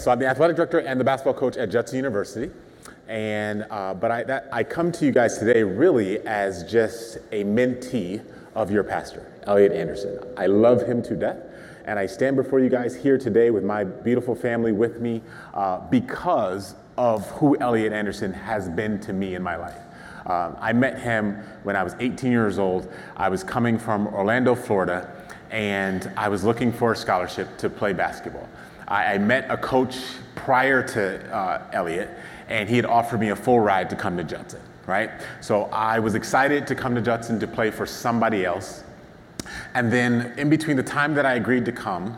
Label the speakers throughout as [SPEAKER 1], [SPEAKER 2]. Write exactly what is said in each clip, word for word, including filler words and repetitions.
[SPEAKER 1] So I'm the athletic director and the basketball coach at Judson University. And uh, but I, that, I come to you guys today really as just a mentee of your pastor, Elliot Anderson. I love him to death. And I stand before you guys here today with my beautiful family with me uh, because of who Elliot Anderson has been to me in my life. Um, I met him when I was eighteen years old. I was coming from Orlando, Florida, and I was looking for a scholarship to play basketball. I, I met a coach prior to uh, Elliot, and he had offered me a full ride to come to Judson, right? So I was excited to come to Judson to play for somebody else. And then in between the time that I agreed to come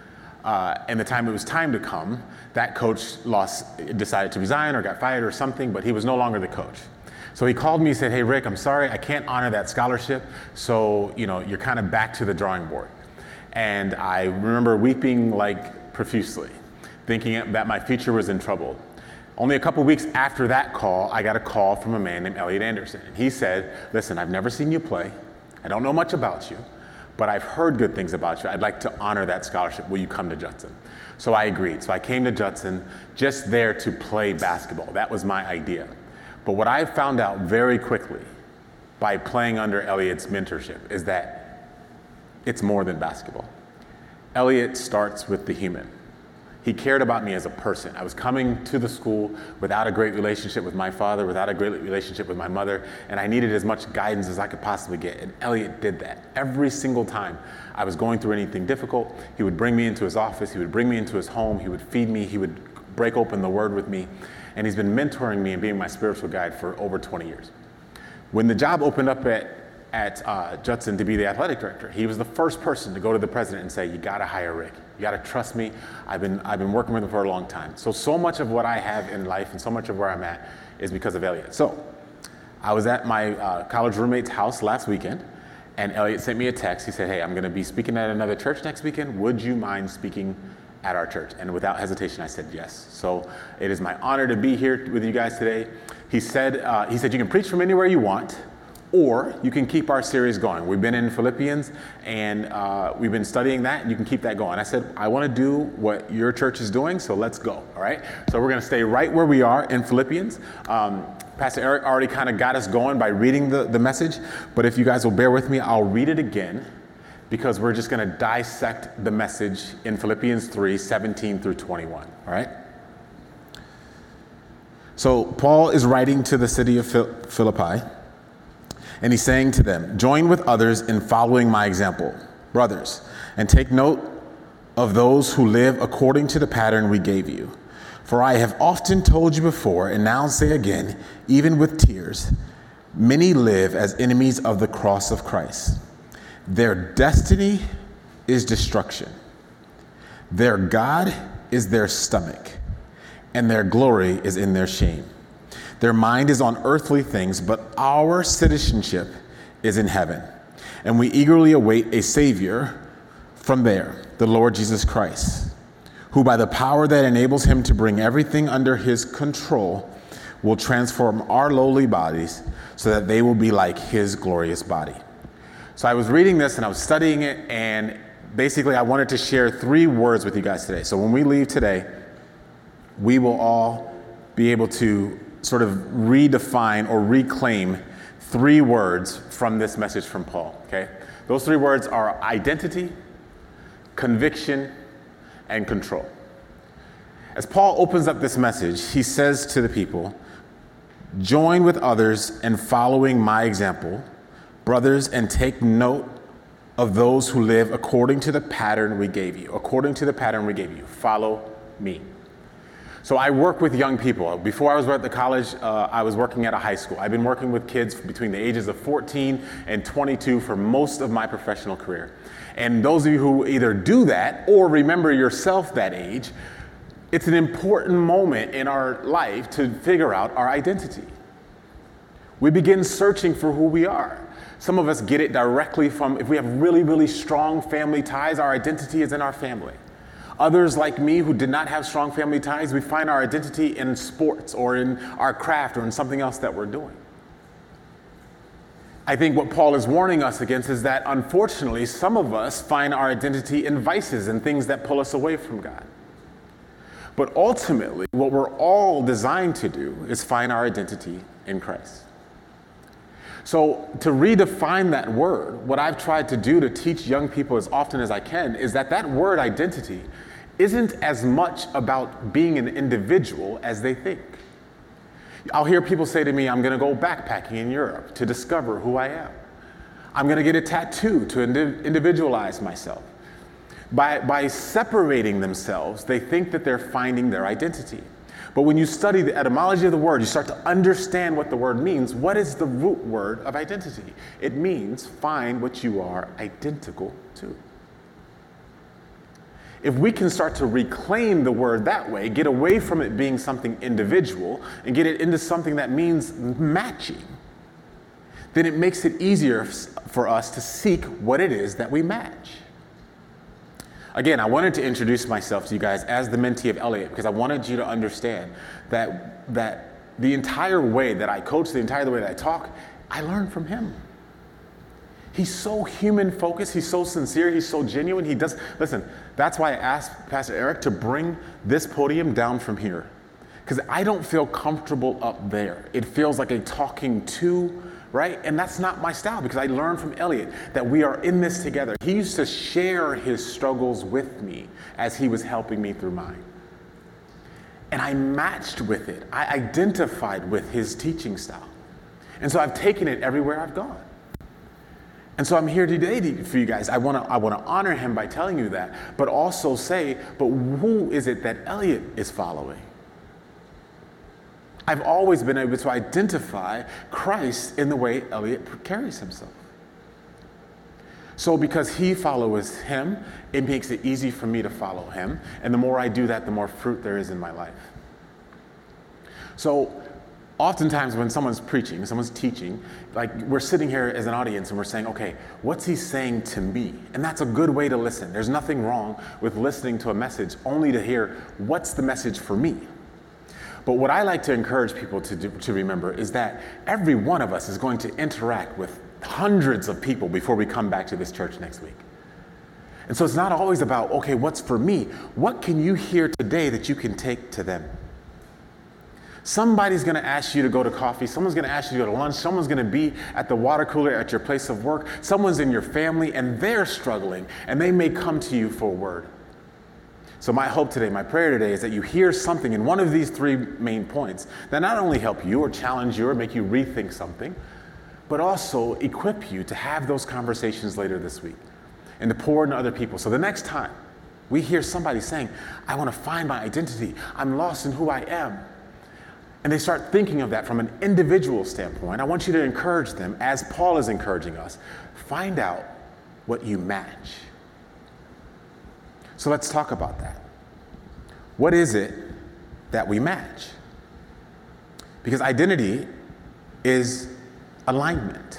[SPEAKER 1] uh, and the time it was time to come, that coach lost, decided to resign or got fired or something, but he was no longer the coach. So he called me and said, "Hey, Rick, I'm sorry, I can't honor that scholarship. So, you know, you're kind of back to the drawing board." And I remember weeping like profusely, thinking that my future was in trouble. Only a couple weeks after that call, I got a call from a man named Elliot Anderson. And he said, "Listen, I've never seen you play. I don't know much about you, but I've heard good things about you. I'd like to honor that scholarship. Will you come to Judson?" So I agreed. So I came to Judson just there to play basketball. That was my idea. But what I found out very quickly by playing under Elliot's mentorship is that it's more than basketball. Elliot starts with the human. He cared about me as a person. I was coming to the school without a great relationship with my father, without a great relationship with my mother, and I needed as much guidance as I could possibly get. And Elliot did that. Every single time I was going through anything difficult, he would bring me into his office, he would bring me into his home, he would feed me, he would break open the word with me. And he's been mentoring me and being my spiritual guide for over twenty years. When the job opened up at, at uh, Judson to be the athletic director, he was the first person to go to the president and say, "You gotta hire Rick. You gotta trust me. I've been, I've been working with him for a long time." So, so much of what I have in life and so much of where I'm at is because of Elliot. So, I was at my uh, college roommate's house last weekend, and Elliot sent me a text. He said, "Hey, I'm gonna be speaking at another church next weekend. Would you mind speaking at our church?" And without hesitation, I said yes. So it is my honor to be here with you guys today. He said, uh, he said, "You can preach from anywhere you want, or you can keep our series going. We've been in Philippians, and uh, we've been studying that, and you can keep that going." I said, "I want to do what your church is doing, so let's go." All right. So we're going to stay right where we are in Philippians. Um, Pastor Eric already kind of got us going by reading the, the message, but if you guys will bear with me, I'll read it again, because we're just going to dissect the message in Philippians three, seventeen through twenty-one, all right? So Paul is writing to the city of Philippi, and he's saying to them, "Join with others in following my example, brothers, and take note of those who live according to the pattern we gave you. For I have often told you before, and now say again, even with tears, many live as enemies of the cross of Christ. Their destiny is destruction. Their God is their stomach, and their glory is in their shame. Their mind is on earthly things, but our citizenship is in heaven. And we eagerly await a Savior from there, the Lord Jesus Christ, who by the power that enables him to bring everything under his control will transform our lowly bodies so that they will be like his glorious body." So I was reading this and I was studying it, and basically I wanted to share three words with you guys today. So when we leave today, we will all be able to sort of redefine or reclaim three words from this message from Paul, okay? Those three words are identity, conviction, and control. As Paul opens up this message, he says to the people, "Join with others in following my example, brothers, and take note of those who live according to the pattern we gave you." According to the pattern we gave you. Follow me. So I work with young people. Before I was at the college, uh, I was working at a high school. I've been working with kids between the ages of fourteen and twenty-two for most of my professional career. And those of you who either do that or remember yourself that age, it's an important moment in our life to figure out our identity. We begin searching for who we are. Some of us get it directly from, if we have really, really strong family ties, our identity is in our family. Others, like me, who did not have strong family ties, we find our identity in sports or in our craft or in something else that we're doing. I think what Paul is warning us against is that, unfortunately, some of us find our identity in vices and things that pull us away from God. But ultimately, what we're all designed to do is find our identity in Christ. So to redefine that word, what I've tried to do to teach young people as often as I can is that that word identity isn't as much about being an individual as they think. I'll hear people say to me, I'm going to go backpacking in Europe to discover who I am. I'm going to get a tattoo to indi- individualize myself. By, by separating themselves, they think that they're finding their identity. But when you study the etymology of the word, you start to understand what the word means. What is the root word of identity? It means find what you are identical to. If we can start to reclaim the word that way, get away from it being something individual and get it into something that means matching, then it makes it easier for us to seek what it is that we match. Again, I wanted to introduce myself to you guys as the mentee of Elliot because I wanted you to understand that, that the entire way that I coach, the entire way that I talk, I learned from him. He's so human focused, he's so sincere, he's so genuine. He does, listen, that's why I asked Pastor Eric to bring this podium down from here. Because I don't feel comfortable up there. It feels like a talking to, right? And that's not my style because I learned from Elliot that we are in this together. He used to share his struggles with me as he was helping me through mine. And I matched with it. I identified with his teaching style. And so I've taken it everywhere I've gone. And so I'm here today to, for you guys. I want to I want to honor him by telling you that, but also say, but who is it that Elliot is following? I've always been able to identify Christ in the way Elliot carries himself. So because he follows him, it makes it easy for me to follow him. And the more I do that, the more fruit there is in my life. So oftentimes when someone's preaching, someone's teaching, like we're sitting here as an audience and we're saying, okay, what's he saying to me? And that's a good way to listen. There's nothing wrong with listening to a message only to hear what's the message for me. But what I like to encourage people to do, to remember is that every one of us is going to interact with hundreds of people before we come back to this church next week. And so it's not always about, okay, what's for me? What can you hear today that you can take to them? Somebody's going to ask you to go to coffee. Someone's going to ask you to go to lunch. Someone's going to be at the water cooler at your place of work. Someone's in your family and they're struggling and they may come to you for a word. So my hope today, my prayer today is that you hear something in one of these three main points that not only help you or challenge you or make you rethink something, but also equip you to have those conversations later this week and to pour into other people. So the next time we hear somebody saying, I want to find my identity, I'm lost in who I am, and they start thinking of that from an individual standpoint, I want you to encourage them, as Paul is encouraging us, find out what you match. So let's talk about that. What is it that we match? Because identity is alignment.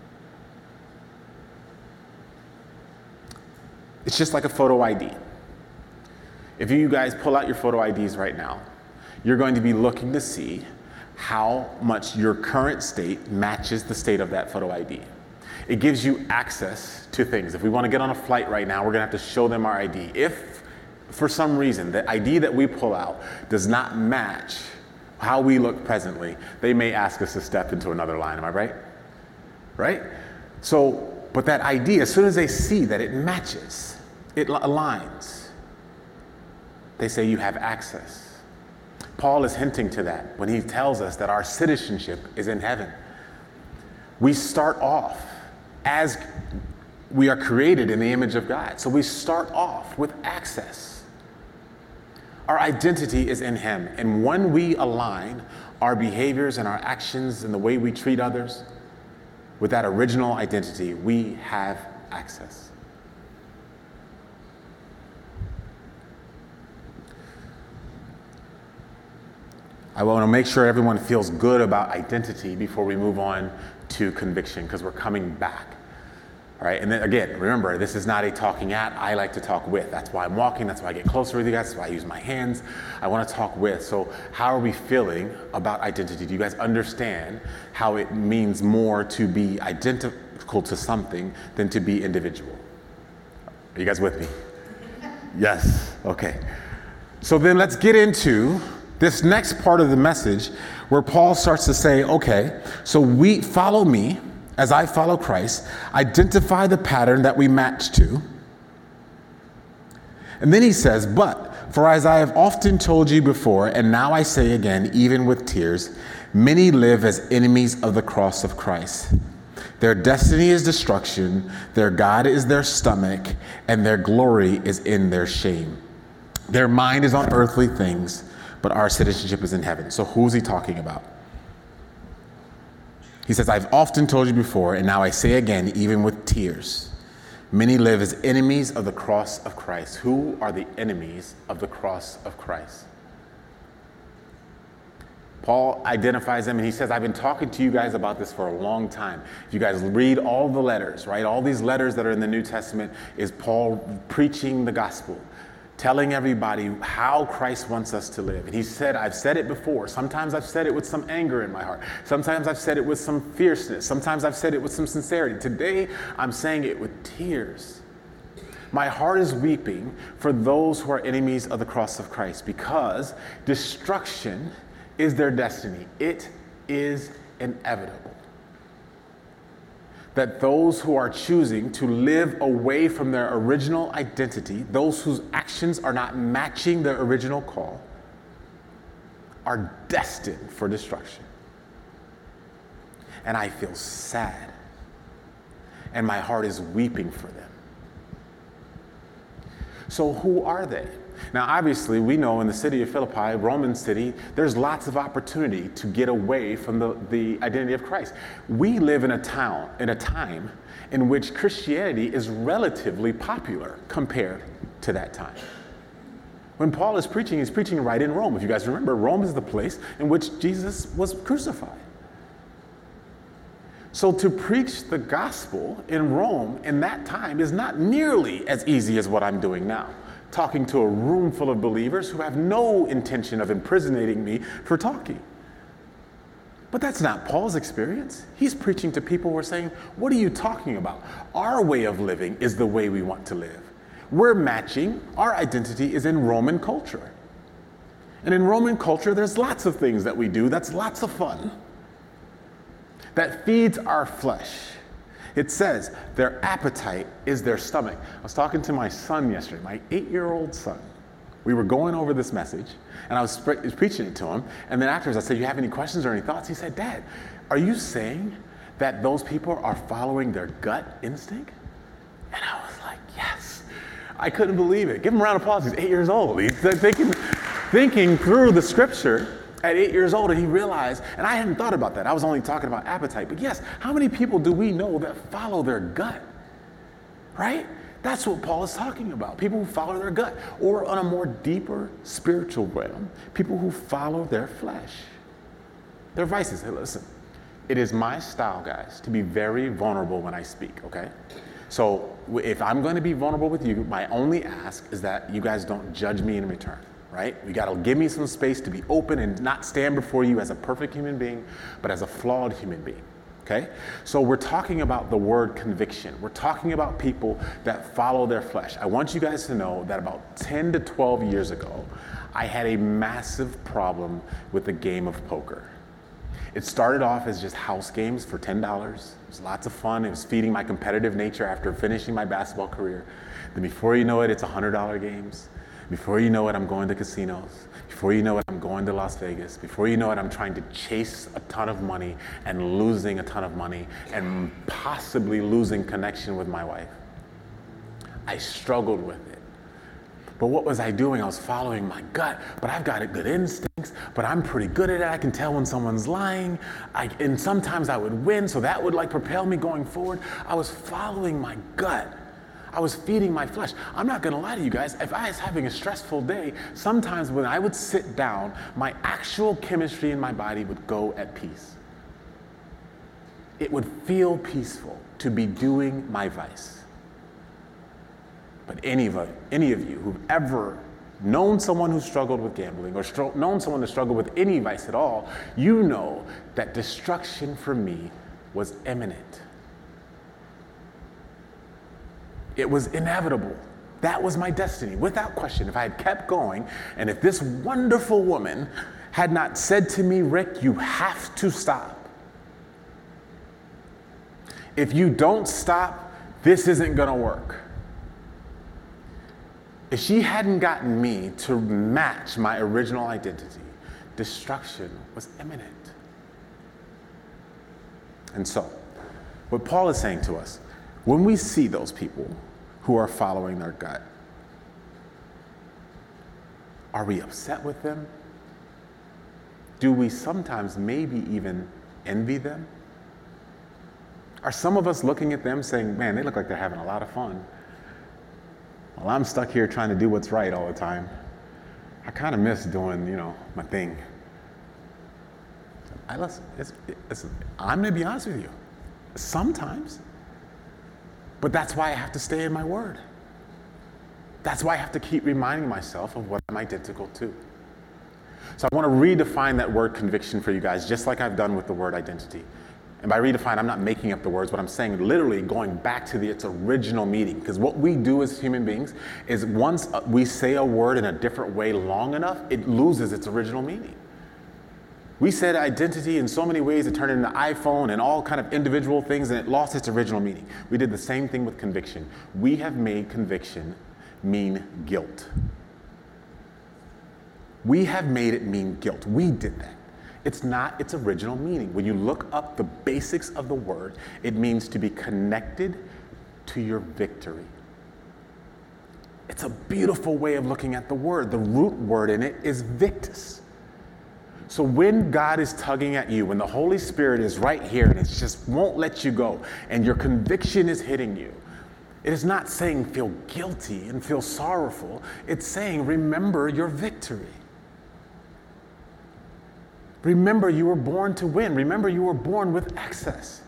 [SPEAKER 1] It's just like a photo I D. If you guys pull out your photo I Ds right now, you're going to be looking to see how much your current state matches the state of that photo I D. It gives you access to things. If we want to get on a flight right now, we're going to have to show them our I D. If, for some reason, the I D that we pull out does not match how we look presently, they may ask us to step into another line. Am I right? Right? So, but that I D, as soon as they see that it matches, it aligns, they say you have access. Paul is hinting to that when he tells us that our citizenship is in heaven. We start off as we are created in the image of God. So we start off with access. Our identity is in him. And when we align our behaviors and our actions and the way we treat others with that original identity, we have access. I want to make sure everyone feels good about identity before we move on to conviction, because we're coming back. All right, and then again, remember, this is not a talking at, I like to talk with. That's why I'm walking, that's why I get closer with you guys, that's why I use my hands. I want to talk with. So how are we feeling about identity? Do you guys understand how it means more to be identical to something than to be individual? Are you guys with me? Yes, okay. So then let's get into this next part of the message where Paul starts to say, okay, so we follow me as I follow Christ, identify the pattern that we match to. And then he says, but for as I have often told you before, and now I say again, even with tears, many live as enemies of the cross of Christ. Their destiny is destruction, their God is their stomach, and their glory is in their shame. Their mind is on earthly things, but our citizenship is in heaven. So who's he talking about? He says, I've often told you before, and now I say again, even with tears, many live as enemies of the cross of Christ. Who are the enemies of the cross of Christ? Paul identifies them and he says, I've been talking to you guys about this for a long time. If you guys read all the letters, right? All these letters that are in the New Testament is Paul preaching the gospel, telling everybody how Christ wants us to live. And he said, I've said it before. Sometimes I've said it with some anger in my heart. Sometimes I've said it with some fierceness. Sometimes I've said it with some sincerity. Today, I'm saying it with tears. My heart is weeping for those who are enemies of the cross of Christ because destruction is their destiny. It is inevitable. That those who are choosing to live away from their original identity, those whose actions are not matching their original call, are destined for destruction. And I feel sad. And my heart is weeping for them. So who are they? Now, obviously, we know in the city of Philippi, Roman city, there's lots of opportunity to get away from the, the identity of Christ. We live in a town, in a time in which Christianity is relatively popular compared to that time. When Paul is preaching, he's preaching right in Rome. If you guys remember, Rome is the place in which Jesus was crucified. So to preach the gospel in Rome in that time is not nearly as easy as what I'm doing now. Talking to a room full of believers who have no intention of imprisoning me for talking. But that's not Paul's experience. He's preaching to people who are saying, what are you talking about? Our way of living is the way we want to live. We're matching, our identity is in Roman culture. And in Roman culture, there's lots of things that we do that's lots of fun. That feeds our flesh. It says their appetite is their stomach. I was talking to my son yesterday, my eight-year-old son. We were going over this message, and I was pre- preaching it to him. And then afterwards, I said, you have any questions or any thoughts? He said, Dad, are you saying that those people are following their gut instinct? And I was like, yes. I couldn't believe it. Give him a round of applause. He's eight years old. He's thinking, thinking through the scripture at eight years old, and he realized, and I hadn't thought about that. I was only talking about appetite. But yes, how many people do we know that follow their gut? Right? That's what Paul is talking about. People who follow their gut. Or on a more deeper spiritual realm, people who follow their flesh. Their vices. Hey, listen, it is my style, guys, to be very vulnerable when I speak, okay? So if I'm going to be vulnerable with you, my only ask is that you guys don't judge me in return. Right? You got to give me some space to be open and not stand before you as a perfect human being, but as a flawed human being. Okay? So we're talking about the word conviction. We're talking about people that follow their flesh. I want you guys to know that about ten to twelve years ago, I had a massive problem with the game of poker. It started off as just house games for ten dollars. It was lots of fun. It was feeding my competitive nature after finishing my basketball career. Then before you know it, it's one hundred dollars games. Before you know it, I'm going to casinos. Before you know it, I'm going to Las Vegas. Before you know it, I'm trying to chase a ton of money and losing a ton of money and possibly losing connection with my wife. I struggled with it. But what was I doing? I was following my gut, but I've got good instincts, but I'm pretty good at it. I can tell when someone's lying. I, and sometimes I would win, so that would like propel me going forward. I was following my gut. I was feeding my flesh. I'm not going to lie to you guys. If I was having a stressful day, sometimes when I would sit down, my actual chemistry in my body would go at peace. It would feel peaceful to be doing my vice. But any of, any of you who've ever known someone who struggled with gambling or stro- known someone who struggled with any vice at all, you know that destruction for me was imminent. It was inevitable. That was my destiny, without question. If I had kept going, and if this wonderful woman had not said to me, Rick, you have to stop. If you don't stop, this isn't gonna work. If she hadn't gotten me to match my original identity, destruction was imminent. And so, what Paul is saying to us, when we see those people who are following their gut, are we upset with them? Do we sometimes maybe even envy them? Are some of us looking at them saying, man, they look like they're having a lot of fun. Well, I'm stuck here trying to do what's right all the time. I kind of miss doing, you know, my thing. I listen, it's, it's, I'm going to be honest with you. Sometimes. But that's why I have to stay in my word. That's why I have to keep reminding myself of what I'm identical to. So I want to redefine that word conviction for you guys, just like I've done with the word identity. And by redefine, I'm not making up the words. What I'm saying, literally going back to the, its original meaning. Because what we do as human beings is once we say a word in a different way long enough, it loses its original meaning. We said identity in so many ways, it turned into iPhone and all kind of individual things, and it lost its original meaning. We did the same thing with conviction. We have made conviction mean guilt. We have made it mean guilt. We did that. It's not its original meaning. When you look up the basics of the word, it means to be connected to your victory. It's a beautiful way of looking at the word. The root word in it is victus. So when God is tugging at you, when the Holy Spirit is right here and it just won't let you go, and your conviction is hitting you, it is not saying feel guilty and feel sorrowful. It's saying remember your victory. Remember you were born to win. Remember you were born with access.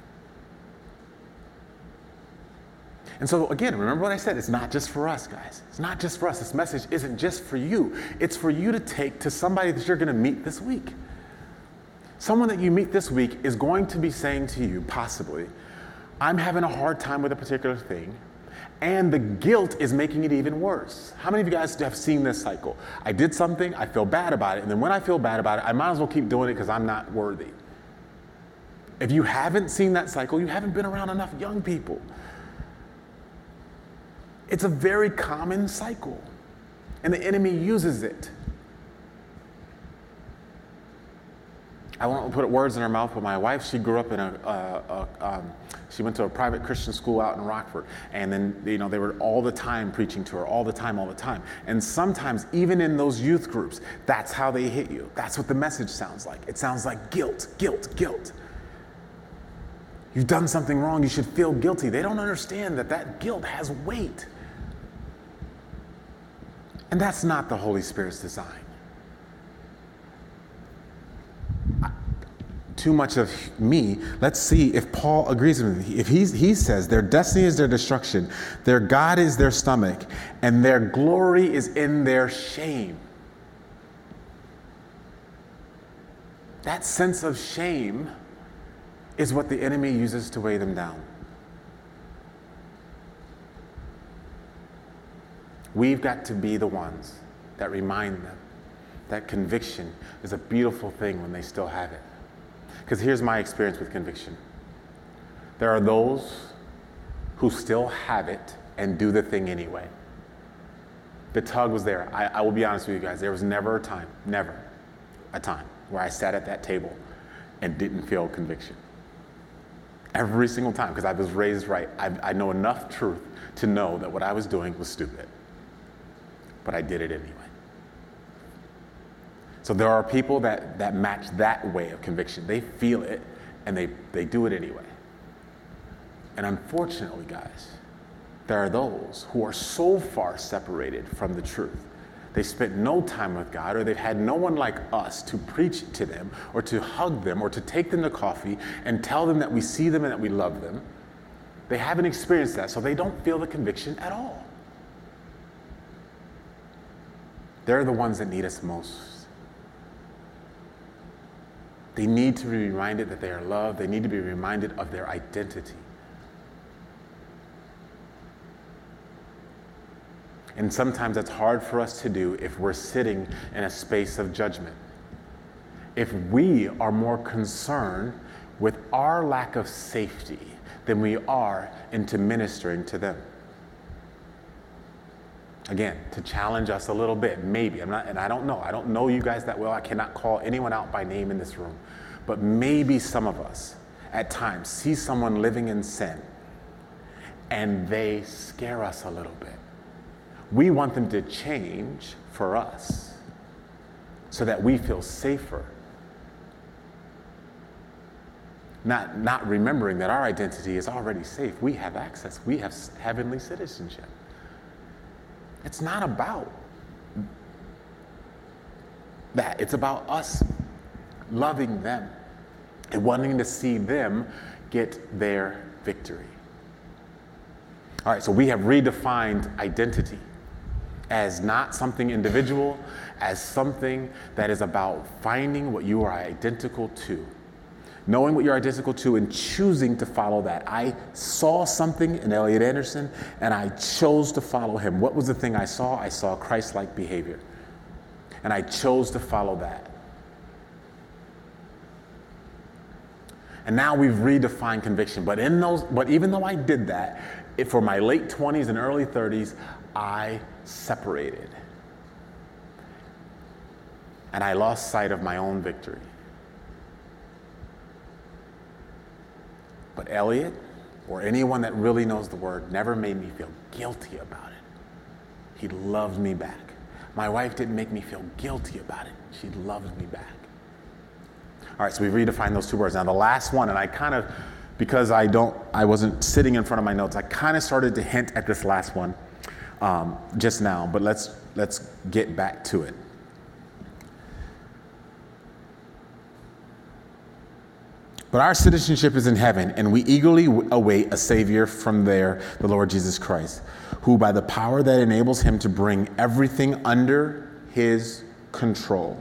[SPEAKER 1] And so again, remember what I said, it's not just for us, guys. It's not just for us. This message isn't just for you. It's for you to take to somebody that you're going to meet this week. Someone that you meet this week is going to be saying to you, possibly, I'm having a hard time with a particular thing, and the guilt is making it even worse. How many of you guys have seen this cycle? I did something, I feel bad about it, and then when I feel bad about it, I might as well keep doing it because I'm not worthy. If you haven't seen that cycle, you haven't been around enough young people. It's a very common cycle, and the enemy uses it. I won't put words in her mouth, but my wife, she grew up in a, uh, a um, she went to a private Christian school out in Rockford, and then, you know, they were all the time preaching to her, all the time, all the time. And sometimes, even in those youth groups, that's how they hit you. That's what the message sounds like. It sounds like guilt, guilt, guilt. You've done something wrong, you should feel guilty. They don't understand that that guilt has weight. And that's not the Holy Spirit's design. Too much of me. Let's see if Paul agrees with me. If he's, he says their destiny is their destruction, their God is their stomach, and their glory is in their shame. That sense of shame is what the enemy uses to weigh them down. We've got to be the ones that remind them that conviction is a beautiful thing when they still have it. Because here's my experience with conviction. There are those who still have it and do the thing anyway. The tug was there. I, I will be honest with you guys. There was never a time, never a time where I sat at that table and didn't feel conviction. Every single time, because I was raised right. I, I know enough truth to know that what I was doing was stupid. But I did it anyway. So there are people that, that match that way of conviction. They feel it, and they, they do it anyway. And unfortunately, guys, there are those who are so far separated from the truth. They spent no time with God, or they've had no one like us to preach to them, or to hug them, or to take them to coffee and tell them that we see them and that we love them. They haven't experienced that, so they don't feel the conviction at all. They're the ones that need us most. They need to be reminded that they are loved. They need to be reminded of their identity. And sometimes that's hard for us to do if we're sitting in a space of judgment. If we are more concerned with our lack of safety than we are into ministering to them. Again, to challenge us a little bit, maybe. I'm not, and I don't know. I don't know you guys that well. I cannot call anyone out by name in this room. But maybe some of us at times see someone living in sin and they scare us a little bit. We want them to change for us so that we feel safer. Not, not remembering that our identity is already safe. We have access. We have heavenly citizenship. It's not about that. It's about us loving them and wanting to see them get their victory. All right, so we have redefined identity as not something individual, as something that is about finding what you are identical to. Knowing what you're identical to and choosing to follow that. I saw something in Elliot Anderson and I chose to follow him. What was the thing I saw? I saw Christ-like behavior. And I chose to follow that. And now we've redefined conviction. But in those, but even though I did that, if for my late twenties and early thirties, I separated. And I lost sight of my own victory. But Elliot, or anyone that really knows the word, never made me feel guilty about it. He loved me back. My wife didn't make me feel guilty about it. She loved me back. All right, so we redefined those two words. Now the last one, and I kind of, because I don't, I wasn't sitting in front of my notes, I kind of started to hint at this last one um, just now, but let's let's get back to it. But our citizenship is in heaven, and we eagerly await a Savior from there, the Lord Jesus Christ, who by the power that enables him to bring everything under his control.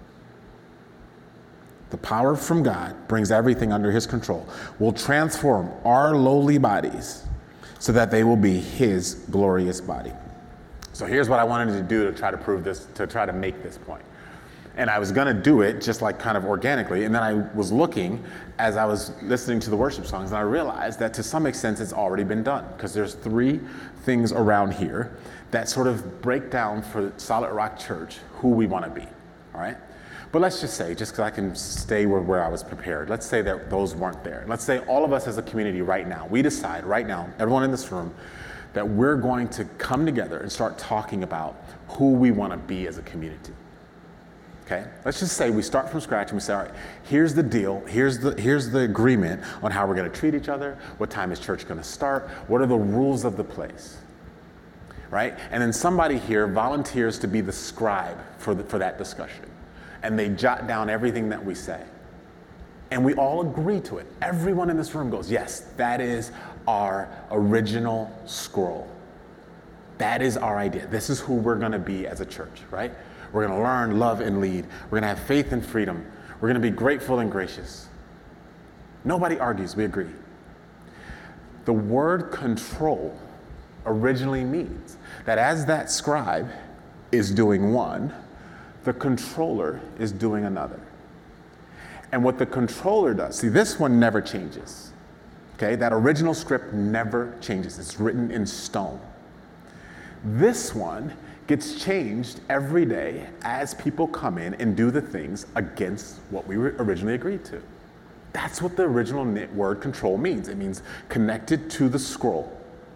[SPEAKER 1] The power from God brings everything under his control, will transform our lowly bodies so that they will be his glorious body. So here's what I wanted to do to try to prove this, to try to make this point. And I was going to do it just like kind of organically. And then I was looking as I was listening to the worship songs, and I realized that to some extent it's already been done, because there's three things around here that sort of break down for Solid Rock Church who we want to be. All right. But let's just say, just because I can stay where, where I was prepared, let's say that those weren't there. Let's say all of us as a community right now, we decide right now, everyone in this room, that we're going to come together and start talking about who we want to be as a community. Okay, let's just say we start from scratch and we say, all right, here's the deal, here's the here's the agreement on how we're going to treat each other, what time is church going to start, what are the rules of the place, right? And then somebody here volunteers to be the scribe for the, for that discussion, and they jot down everything that we say, and we all agree to it. Everyone in this room goes, yes, that is our original scroll. That is our idea. This is who we're going to be as a church, right? We're going to learn, love, and lead. We're going to have faith and freedom. We're going to be grateful and gracious. Nobody argues, we agree. The word control originally means that as that scribe is doing one, the controller is doing another. And what the controller does, see, this one never changes. Okay, that original script never changes. It's written in stone. This one gets changed every day as people come in and do the things against what we originally agreed to. That's what the original word control means. It means connected to the scroll.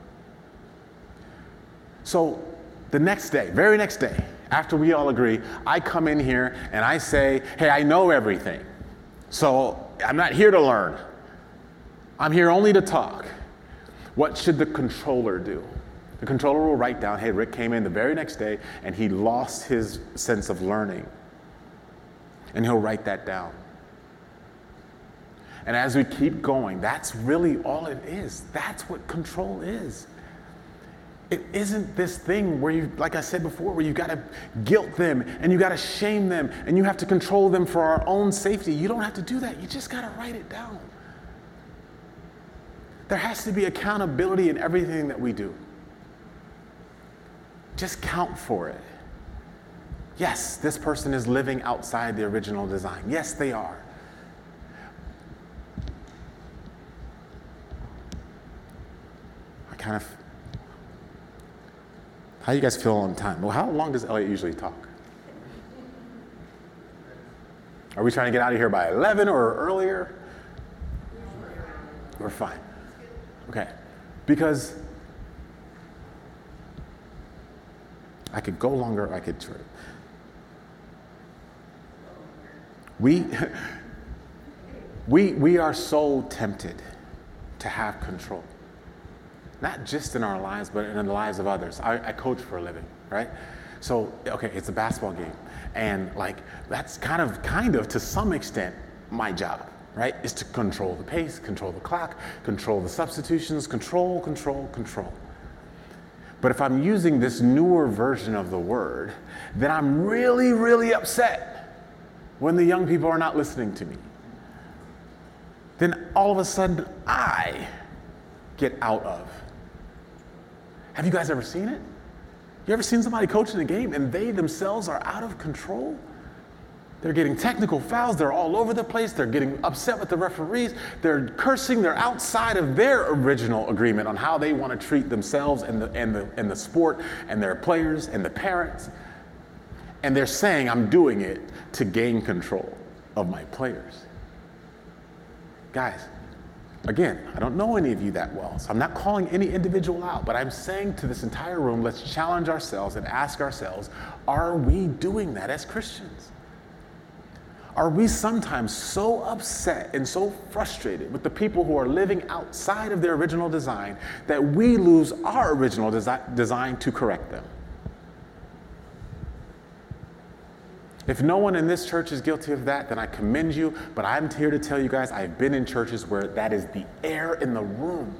[SPEAKER 1] So the next day, very next day, after we all agree, I come in here and I say, hey, I know everything. So I'm not here to learn. I'm here only to talk. What should the controller do? The controller will write down, hey, Rick came in the very next day and he lost his sense of learning. And he'll write that down. And as we keep going, that's really all it is. That's what control is. It isn't this thing where you, like I said before, where you got to guilt them and you got to shame them and you have to control them for our own safety. You don't have to do that. You just got to write it down. There has to be accountability in everything that we do. Just count for it. Yes, this person is living outside the original design. Yes, they are. I kind of, how do you guys feel on time? Well, how long does Elliot usually talk? Are we trying to get out of here by eleven or earlier? We're fine. Okay. Because I could go longer, I could try. We, we, we are so tempted to have control. Not just in our lives, but in the lives of others. I, I coach for a living, right? So, okay, it's a basketball game. And like, that's kind of, kind of, to some extent, my job, right? Is to control the pace, control the clock, control the substitutions, control, control, control. But if I'm using this newer version of the word, then I'm really, really upset when the young people are not listening to me. Then all of a sudden, I get out of. Have you guys ever seen it? You ever seen somebody coaching a game and they themselves are out of control? They're getting technical fouls, they're all over the place, they're getting upset with the referees, they're cursing, they're outside of their original agreement on how they want to treat themselves and the, and the, and the sport and their players and the parents. And they're saying, I'm doing it to gain control of my players. Guys, again, I don't know any of you that well, so I'm not calling any individual out, but I'm saying to this entire room, let's challenge ourselves and ask ourselves, are we doing that as Christians? Are we sometimes so upset and so frustrated with the people who are living outside of their original design that we lose our original desi- design to correct them? If no one in this church is guilty of that, then I commend you, but I'm here to tell you guys, I've been in churches where that is the air in the room.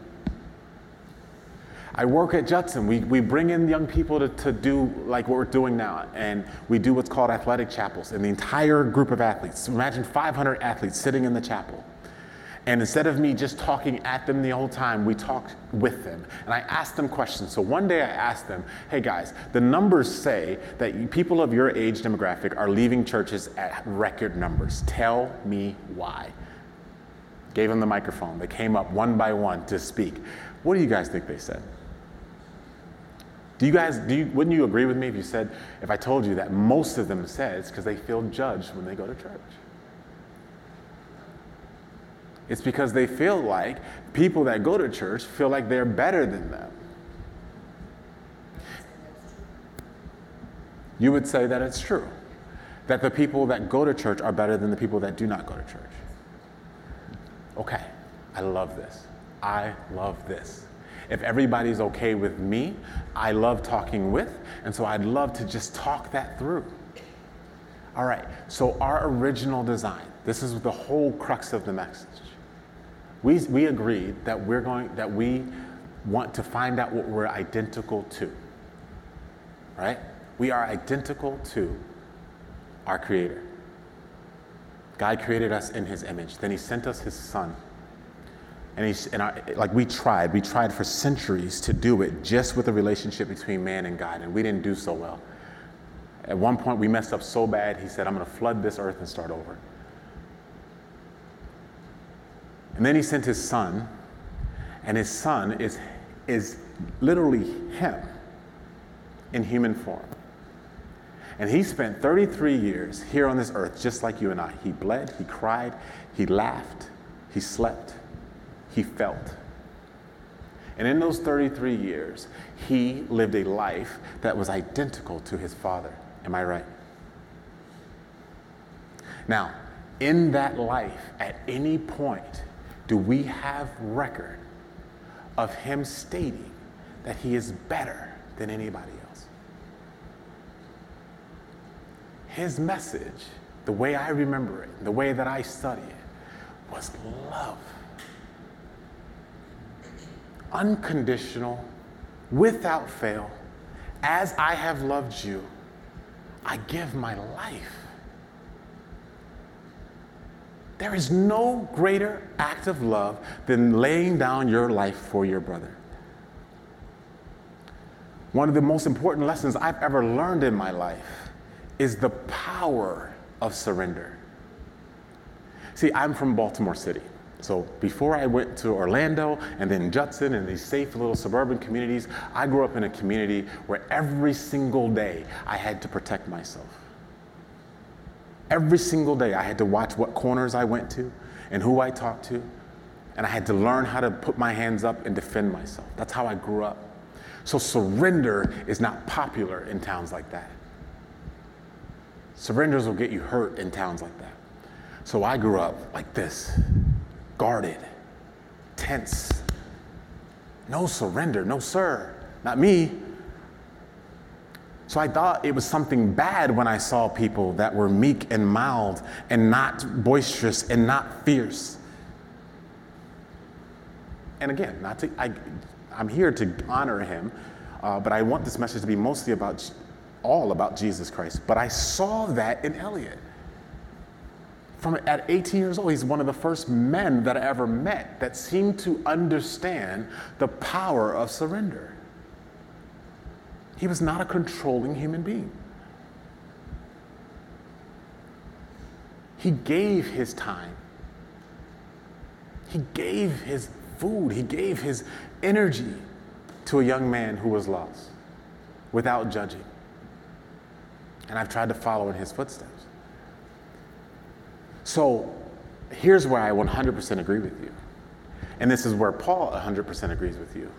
[SPEAKER 1] I work at Judson. We, we bring in young people to, to do like what we're doing now, and we do what's called athletic chapels, and the entire group of athletes, imagine five hundred athletes sitting in the chapel. And instead of me just talking at them the whole time, we talk with them. And I ask them questions. So one day I asked them, hey guys, the numbers say that people of your age demographic are leaving churches at record numbers. Tell me why. Gave them the microphone. They came up one by one to speak. What do you guys think they said? Do you guys, do you, wouldn't you agree with me if you said, if I told you that most of them said it's because they feel judged when they go to church? It's because they feel like people that go to church feel like they're better than them. You would say that it's true, that the people that go to church are better than the people that do not go to church. Okay, I love this. I love this. If everybody's okay with me, I love talking with, and so I'd love to just talk that through. All right, so our original design, this is the whole crux of the message. We, we agreed that we're going, that we want to find out what we're identical to, right? We are identical to our Creator. God created us in His image. Then He sent us His Son. And He's, and our, like we tried, we tried for centuries to do it just with the relationship between man and God, and we didn't do so well. At one point, we messed up so bad, He said, I'm going to flood this earth and start over. And then He sent His Son, and His Son is, is literally Him in human form. And He spent thirty-three years here on this earth just like you and I. He bled, He cried, He laughed, He slept, He felt. And in those thirty-three years, He lived a life that was identical to His Father. Am I right? Now, in that life, at any point, do we have record of Him stating that He is better than anybody else? His message, the way I remember it, the way that I study it, was love. Unconditional, without fail, as I have loved you, I give my life. There is no greater act of love than laying down your life for your brother. One of the most important lessons I've ever learned in my life is the power of surrender. See, I'm from Baltimore City. So before I went to Orlando and then Judson and these safe little suburban communities, I grew up in a community where every single day I had to protect myself. Every single day I had to watch what corners I went to and who I talked to, and I had to learn how to put my hands up and defend myself. That's how I grew up. So surrender is not popular in towns like that. Surrenders will get you hurt in towns like that. So I grew up like this, guarded, tense. No surrender, no sir, not me. So I thought it was something bad when I saw people that were meek and mild and not boisterous and not fierce. And again, not to, I, I'm here to honor him, uh, but I want this message to be mostly about, all about Jesus Christ. But I saw that in Elliot. From at eighteen years old, he's one of the first men that I ever met that seemed to understand the power of surrender. He was not a controlling human being. He gave his time. He gave his food. He gave his energy to a young man who was lost without judging. And I've tried to follow in his footsteps. So here's where I one hundred percent agree with you. And this is where Paul one hundred percent agrees with you.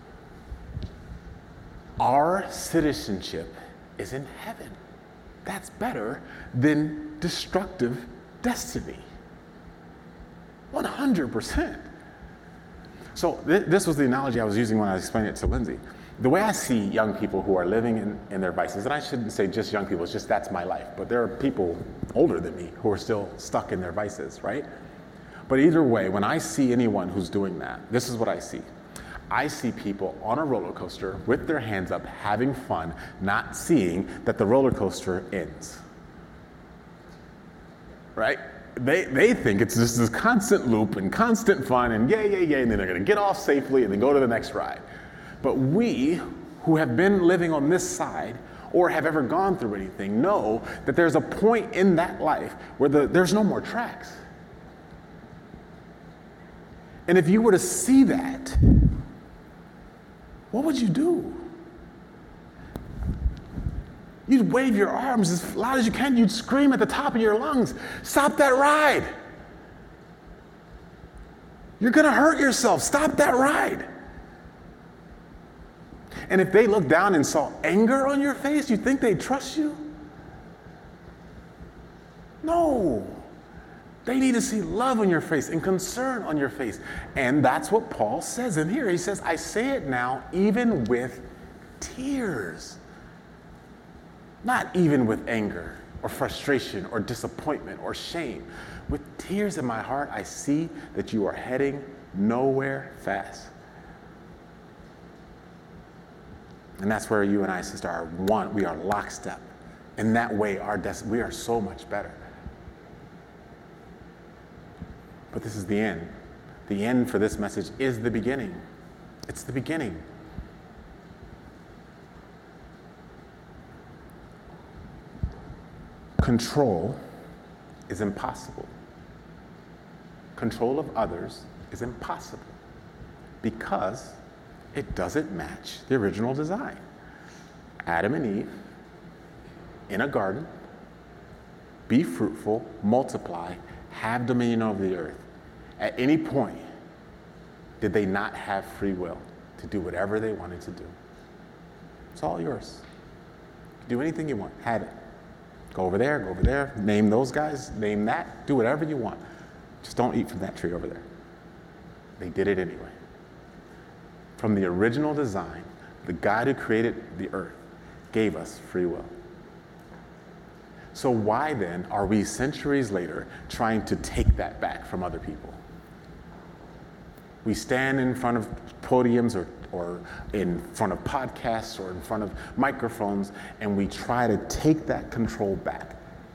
[SPEAKER 1] Our citizenship is in heaven. That's better than destructive destiny. one hundred percent. So th- this was the analogy I was using when I was explaining it to Lindsay. The way I see young people who are living in, in their vices, and I shouldn't say just young people, it's just that's my life, but there are people older than me who are still stuck in their vices, right? But either way, when I see anyone who's doing that, this is what I see. I see people on a roller coaster with their hands up, having fun, not seeing that the roller coaster ends, right? They they think it's just this constant loop and constant fun and yay, yay, yay, and then they're gonna get off safely and then go to the next ride. But we who have been living on this side or have ever gone through anything know that there's a point in that life where the, there's no more tracks. And if you were to see that, what would you do? You'd wave your arms as loud as you can. You'd scream at the top of your lungs, stop that ride. You're gonna hurt yourself, stop that ride. And if they looked down and saw anger on your face, you think they'd trust you? No. They need to see love on your face and concern on your face. And that's what Paul says in here. He says, I say it now even with tears. Not even with anger or frustration or disappointment or shame. With tears in my heart, I see that you are heading nowhere fast. And that's where you and I, sister, are one. We are lockstep. In that way, our des- we are so much better. But this is the end. The end for this message is the beginning. It's the beginning. Control is impossible. Control of others is impossible because it doesn't match the original design. Adam and Eve in a garden, be fruitful, multiply, have dominion over the earth. At any point, did they not have free will to do whatever they wanted to do? It's all yours. Do anything you want, have it. Go over there, go over there, name those guys, name that, do whatever you want. Just don't eat from that tree over there. They did it anyway. From the original design, the God who created the earth gave us free will. So why then are we centuries later trying to take that back from other people? We stand in front of podiums or, or in front of podcasts or in front of microphones and we try to take that control back.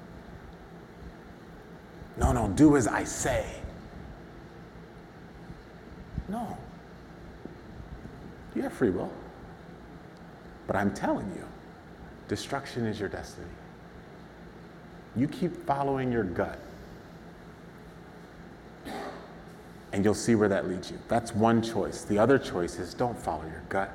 [SPEAKER 1] No, no, do as I say. No. You have free will. But I'm telling you, destruction is your destiny. You keep following your gut, and you'll see where that leads you. That's one choice. The other choice is don't follow your gut.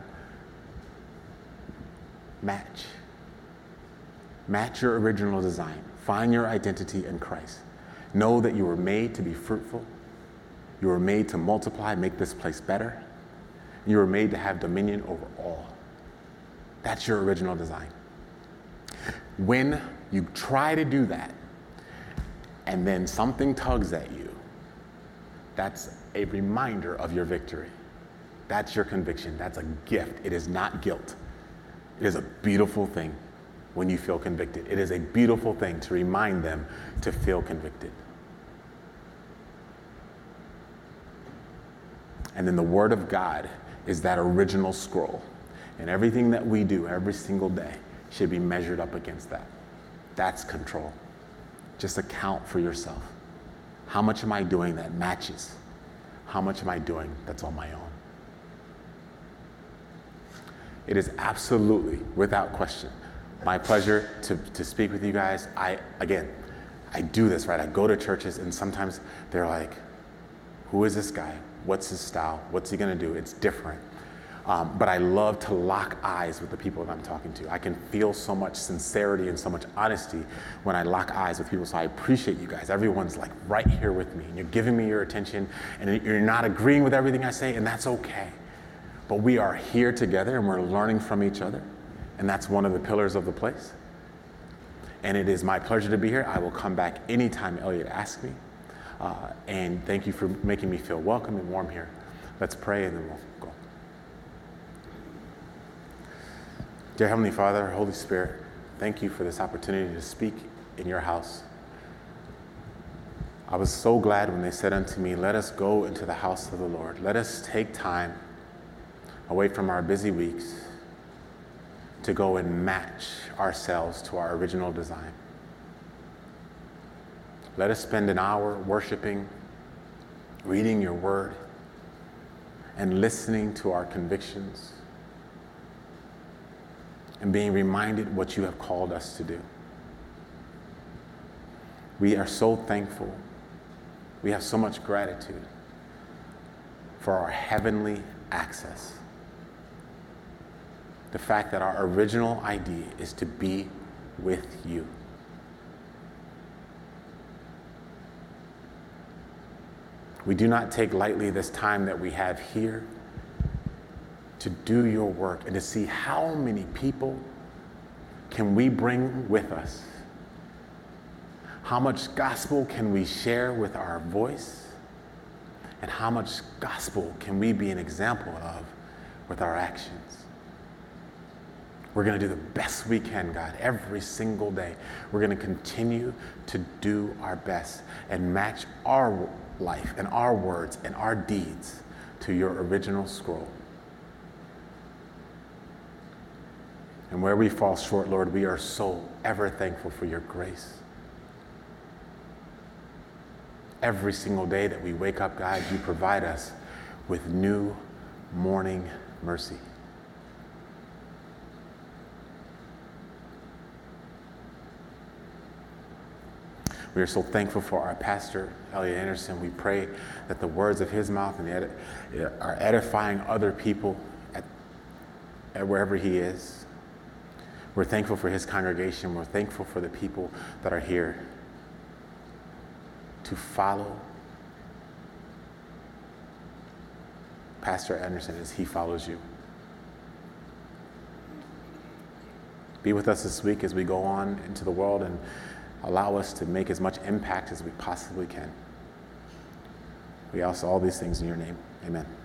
[SPEAKER 1] Match. Match your original design. Find your identity in Christ. Know that you were made to be fruitful. You were made to multiply, make this place better. You were made to have dominion over all. That's your original design. When you try to do that, and then something tugs at you, that's a reminder of your victory. That's your conviction. That's a gift. It is not guilt. It is a beautiful thing when you feel convicted. It is a beautiful thing to remind them to feel convicted. And then the Word of God is that original scroll. And everything that we do every single day should be measured up against that. That's control. Just account for yourself. How much am I doing that matches? How much am I doing that's on my own? It is absolutely, without question, my pleasure to, to speak with you guys. I, again, I do this, right? I go to churches and sometimes they're like, who is this guy? What's his style? What's he gonna do? It's different. Um, but I love to lock eyes with the people that I'm talking to. I can feel so much sincerity and so much honesty when I lock eyes with people. So I appreciate you guys. Everyone's like right here with me and you're giving me your attention and you're not agreeing with everything I say, and that's okay. But we are here together and we're learning from each other. And that's one of the pillars of the place. And it is my pleasure to be here. I will come back anytime Elliot asks me. Uh, and thank you for making me feel welcome and warm here. Let's pray and then we'll go. Dear Heavenly Father, Holy Spirit, thank you for this opportunity to speak in your house. I was so glad when they said unto me, let us go into the house of the Lord. Let us take time away from our busy weeks to go and match ourselves to our original design. Let us spend an hour worshiping, reading your word, and listening to our convictions, and being reminded what you have called us to do. We are so thankful. We have so much gratitude for our heavenly access. The fact that our original idea is to be with you. We do not take lightly this time that we have here to do your work and to see how many people can we bring with us. How much gospel can we share with our voice? And how much gospel can we be an example of with our actions? We're going to do the best we can, God, every single day. We're going to continue to do our best and match our life and our words and our deeds to your original scroll. And where we fall short, Lord, we are so ever thankful for your grace. Every single day that we wake up, God, you provide us with new morning mercy. We are so thankful for our pastor, Elliot Anderson. We pray that the words of his mouth and edi- are edifying other people at, at wherever he is. We're thankful for his congregation. We're thankful for the people that are here to follow Pastor Anderson as he follows you. Be with us this week as we go on into the world and allow us to make as much impact as we possibly can. We ask all these things in your name. Amen.